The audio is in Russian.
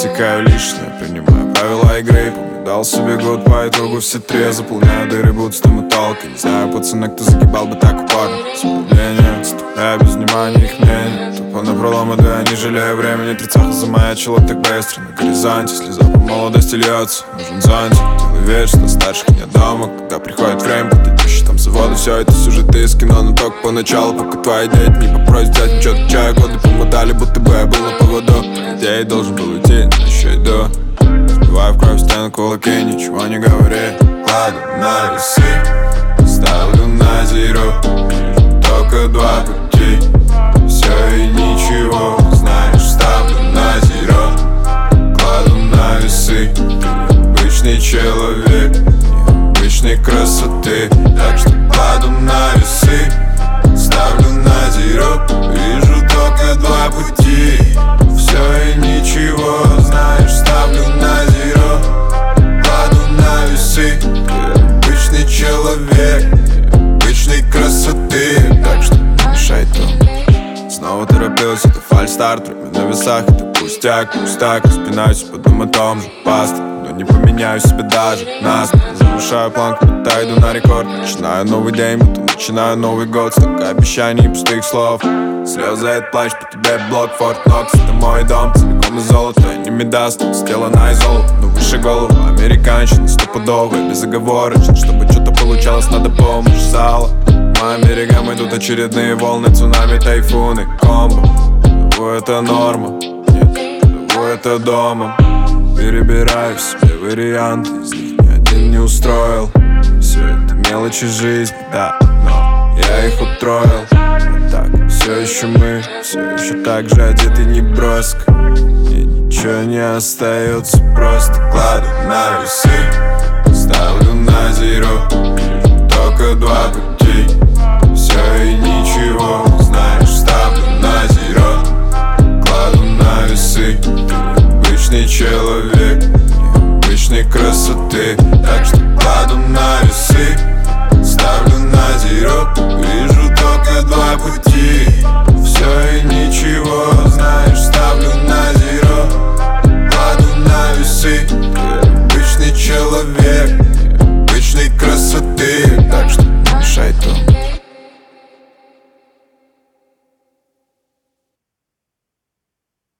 отсекаю лишнее, принимаю правила игры. Помню, дал себе год, по итогу все три заполняю дыры, бутстом и толкой. Не знаю, пацаны, кто загибал бы так упорно. Сомнения, отступая без внимания их мнения. Тупо напролом иду, я не жалею времени. 30 замаячило так быстро на горизонте. Слеза по молодости льется, нужен зонтик. Делай вид, что старших нет дома. Когда приходит время, ты пищи там заводы. Все это сюжеты из кино, но только поначалу. Пока твои дети не попросят взять ничего, отвечаю. Годы помотали, будто бы я был на поводу. По идее должен был уйти, но еще иду. Сбиваю в кровь стену кулаки, ничего не говори. Кладу на весы, ставлю на зеро. Вижу только два пути, все и ничего. Знаешь, ставлю на зеро. Кладу на весы, ты обычный человек, необычной красоты. Так что кладу на весы, ставлю на зеро. Вижу только два пути, все и ничего. Знаешь, ставлю на зеро. Кладу на весы, ты обычный человек, необычной красоты. Так что не мешай тому. Снова торопился, это фальстарт, время на весах, это пустяк, пустяк. Распинаюсь, подумай о том же, паста. Но не поменяю себе даже нас. Завышаю планку, будто иду на рекорд. Начинаю новый день, будто начинаю Новый год. Столько обещаний и пустых слов. Слезы, это плащ, по тебе блок, Форт Нокс. Это мой дом, целиком из золота. И не медаст, сделано из золота. Но выше голову, американщина стопудовая, безоговорочно. Чтобы что-то получалось, надо помощь зала. Моим берегам идут очередные волны, цунами, тайфуны, комбо. Того это норма, нет, того это дома. Перебираю в себе варианты, из них ни один не устроил. Все это мелочи жизни, да, но я их утроил. А так, все еще мы, все еще так же одеты неброско. И ничего не остается, просто кладу на весы, ставлю на зеро. Вижу только два пути, все и ничего.